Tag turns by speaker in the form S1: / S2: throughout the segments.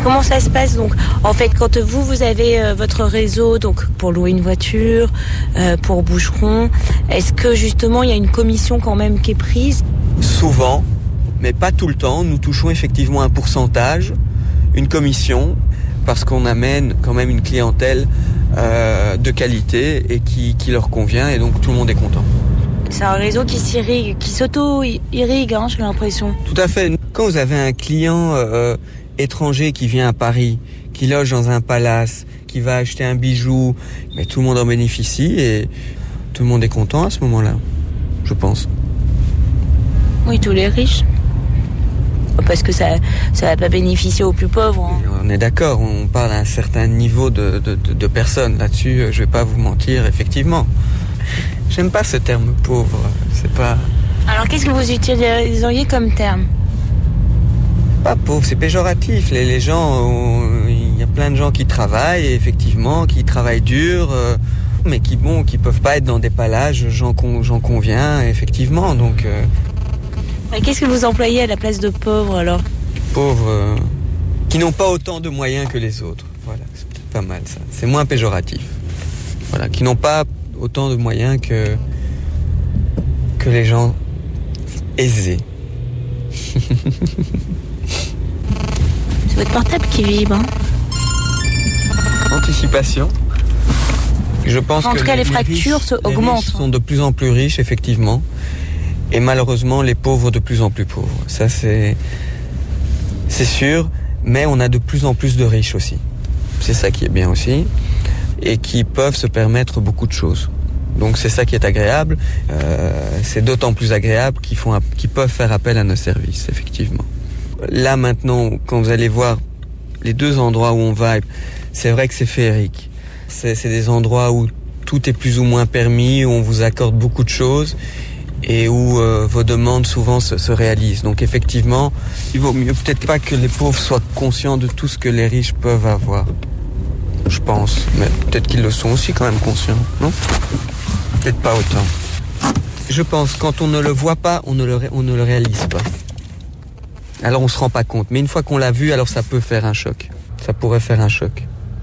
S1: Comment ça se passe donc? En fait, quand vous avez votre réseau donc pour louer une voiture, pour bûcheron, est-ce que justement il y a une commission quand même qui est prise?
S2: Souvent, mais pas tout le temps. Nous touchons effectivement un pourcentage, une commission, parce qu'on amène quand même une clientèle de qualité et qui leur convient, et donc tout le monde est content.
S1: C'est un réseau qui s'irrigue, qui s'auto-irrigue, hein, j'ai l'impression.
S2: Tout à fait. Quand vous avez un client étranger qui vient à Paris, qui loge dans un palace, qui va acheter un bijou, mais tout le monde en bénéficie et tout le monde est content à ce moment-là, je pense.
S1: Oui, tous les riches. Parce que ça va pas bénéficier aux plus pauvres. Hein.
S2: On est d'accord, on parle d'un certain niveau de personnes. Là-dessus, je vais pas vous mentir, effectivement. J'aime pas ce terme pauvre, c'est pas...
S1: Alors qu'est-ce que vous utiliseriez comme terme?
S2: Pas pauvre, c'est péjoratif. Les gens, il y a plein de gens qui travaillent, effectivement, qui travaillent dur, mais qui peuvent pas être dans des palages, j'en conviens, effectivement, donc...
S1: Et qu'est-ce que vous employez à la place de pauvres, alors?
S2: Pauvres, qui n'ont pas autant de moyens que les autres. Voilà, c'est peut-être pas mal, ça. C'est moins péjoratif. Voilà, qui n'ont pas autant de moyens que les gens aisés.
S1: C'est votre portable qui vibre, hein?
S2: Anticipation. Je pense
S1: en tout cas, les fractures augmentent.
S2: Les riches sont de plus en plus riches, effectivement. Et malheureusement, les pauvres de plus en plus pauvres. Ça, c'est sûr. Mais on a de plus en plus de riches aussi. C'est ça qui est bien aussi. Et qui peuvent se permettre beaucoup de choses. Donc c'est ça qui est agréable. C'est d'autant plus agréable qu'ils peuvent faire appel à nos services, effectivement. Là maintenant, quand vous allez voir les deux endroits où on va, c'est vrai que c'est féerique. C'est des endroits où tout est plus ou moins permis, où on vous accorde beaucoup de choses et où vos demandes souvent se réalisent. Donc effectivement, il vaut mieux peut-être pas que les pauvres soient conscients de tout ce que les riches peuvent avoir. Je pense, mais peut-être qu'ils le sont aussi quand même conscients, non? Peut-être pas autant. Je pense quand on ne le voit pas, on ne le réalise pas. Alors on se rend pas compte. Mais une fois qu'on l'a vu, alors ça peut faire un choc. Ça pourrait faire un choc.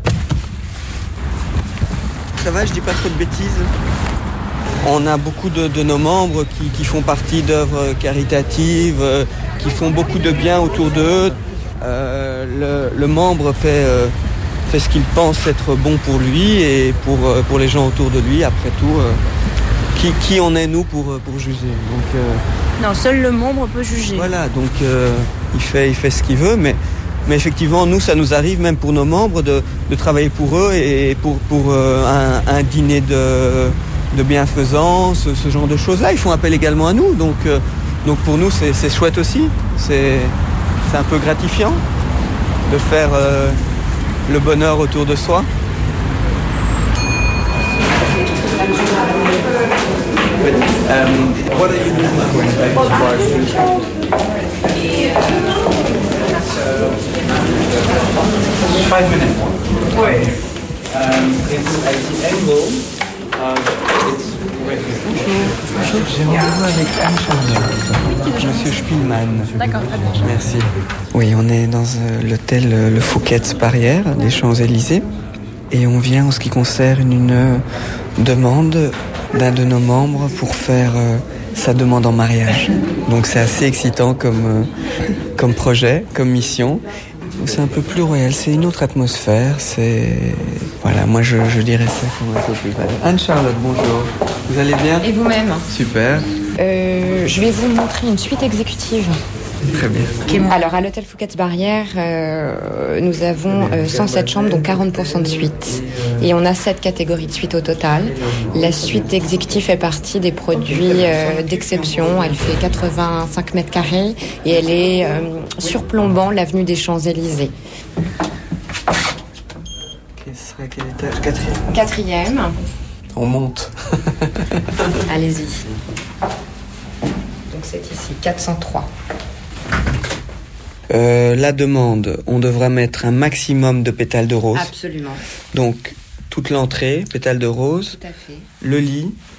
S2: Ça va, je dis pas trop de bêtises? On a beaucoup de nos membres qui font partie d'œuvres caritatives, qui font beaucoup de bien autour d'eux. Le membre fait ce qu'il pense être bon pour lui et pour les gens autour de lui. Après tout, qui on est nous pour juger? Donc,
S1: non, seul le membre peut juger.
S2: Voilà, donc il fait ce qu'il veut, mais effectivement, nous, ça nous arrive même pour nos membres de travailler pour eux et pour un dîner de bienfaisance, ce genre de choses-là. Ils font appel également à nous, donc pour nous, c'est chouette aussi. C'est un peu gratifiant de faire le bonheur autour de soi. What are you doing Five minutes. Oui. It's at the angle. Bonjour, j'ai rendez-vous avec Anne-Charlotte. Monsieur Spielmann.
S1: D'accord, très bien.
S2: Merci. Oui, on est dans l'hôtel Le Fouquet's Barrière, des Champs-Élysées. Et on vient en ce qui concerne une demande d'un de nos membres pour faire sa demande en mariage. Donc c'est assez excitant comme projet, comme mission. C'est un peu plus royal, c'est une autre atmosphère, Voilà, moi je dirais ça comme un peu plus valable. Anne-Charlotte, bonjour. Vous allez bien?
S3: Et vous-même?
S2: Super.
S3: Je vais vous montrer une suite exécutive.
S2: Très bien.
S3: Alors, à l'hôtel Fouquet's Barrière, nous avons 107 chambres, donc 40% de suite. Et on a 7 catégories de suite au total. La suite exécutive fait partie des produits d'exception. Elle fait 85 mètres carrés et elle est surplombant l'avenue des Champs-Élysées.
S2: Ce serait quel étage?
S3: Quatrième.
S2: On monte.
S3: Allez-y. Donc c'est ici, 403.
S2: La demande, on devra mettre un maximum de pétales de rose.
S3: Absolument.
S2: Donc, toute l'entrée, pétales de rose.
S3: Tout à fait.
S2: Le lit.